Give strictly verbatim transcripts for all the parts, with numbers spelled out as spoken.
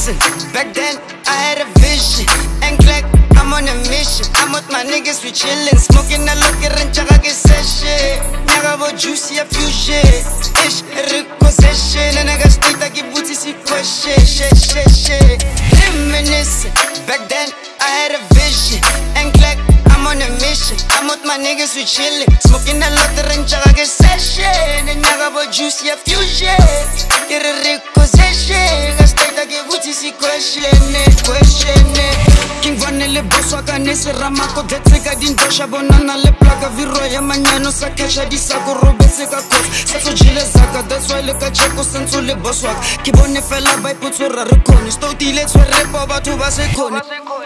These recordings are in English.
Reminiscing, back then I had a vision. And Clark, I'm on a mission. I'm with my niggas, we chillin', smoking a locker and chaka ke session. Nyaga bo juicy a fusion. Ish, repossession. And I got state I give booty see question. Shit, shit, shit. Reminiscing, back then I had a vision. And Clark, I'm on a mission. I'm with my niggas, we chillin', smoking a locker and chaka ke session. And nyaga bo juicy a fusion. Get a repossession. Got state I give booty see question. Question. King Vanille boss waka nese ramako detseka dindosha bonana le plaka viro ya manyano sa kesha disako robetseka kos sa so jile zaka that's why le ka cheko sentso le boss waka ke bone fela ba ipotso ra re khone stotile tswere pa batho ba se khone.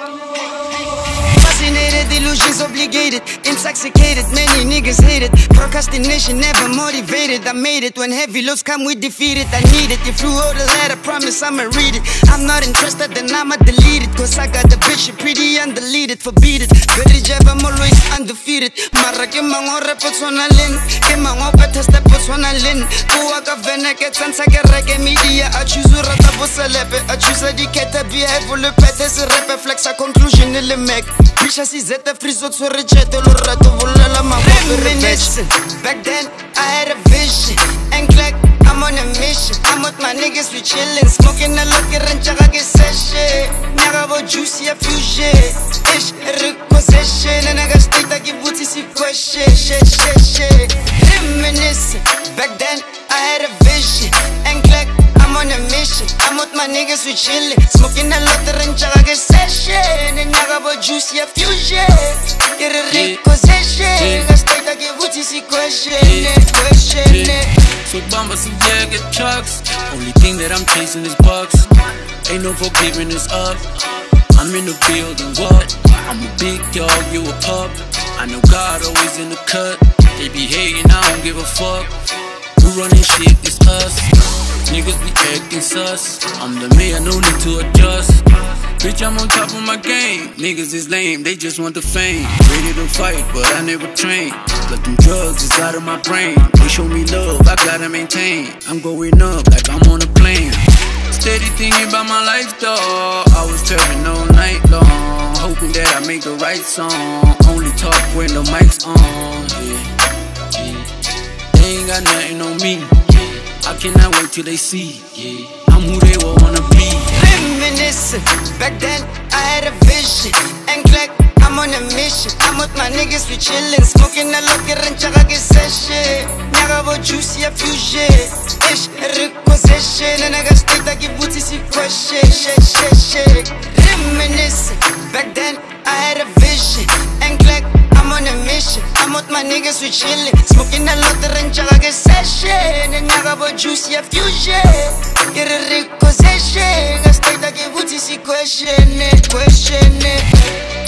Fascinated, illusions obligated, intoxicated, many niggas hate it. Procrastination never motivated. I made it when heavy loads come, we defeated. I need it. If you wrote a letter, promise I'ma read it. I'm not interested, then I'ma delete it. Cause I got the bitch, she pretty undeleted, forbid it. Very jab, I'm always undefeated. Mara ke mango repot sona lin, ke mango pete step sona lin. Kuwaka vene ke tsansa ke reke media. I choose rata bo celepe, I choose a dikete behave for le pete se repe flex a conclusion le mec. Bisha si zeta friso tsore chete lo rato volela ma reminiscing. Back then I had a vision. And Clark, I'm on a mission. I'm with my niggas, we chillin', smoking a locker and chaka ke session. Nyaga bo juicy a fusion. Ish, repossession. And I got state I give booty see question. Shit, shit, shit. Reminiscing. Back then I had a vision. And Clark, I'm on a mission. I'm with my niggas, we chillin', smoking a locker and chaka ke session. And nyaga bo juicy a fusion. Get a repossession. Got state I give booty see question. Question. So Bamba, so yeah, get chucks. Only thing that I'm chasing is bucks. Ain't no forgiving up. I'm in the building, what? I'm a big dog, you a pup. I know God always in the cut. They be hating, I don't give a fuck. Who running shit, it's us. Niggas be acting sus. I'm the man, no need to adjust. Bitch, I'm on top of my game. Niggas is lame, they just want the fame. Ready to fight, but I never train. But them drugs is out of my brain. They show me love, I gotta maintain. I'm going up like I'm on a plane. Steady thinking about my life, though. I was turning all night long, hoping that I make the right song. Only talk when the mic's on, yeah, yeah. They ain't got nothing on me. I cannot wait till they see, yeah, I'm who they will wanna be. Reminiscing, back then I had a vision. And Clark, I'm on a mission. I'm with my niggas, we chillin', smoking a locker and chaka ke session. Nyaga bo juicy a fusion. Ish, repossession. And I got state I give booty see question. Shit, shit, shit. Reminiscing, back then I had a vision. And Clark, I'm on a mission. I'm with my niggas, we chillin', smoking a locker and chaka ke session. And nyaga bo juicy a fusion. Get a repossession. Got state I give booty see question. Question.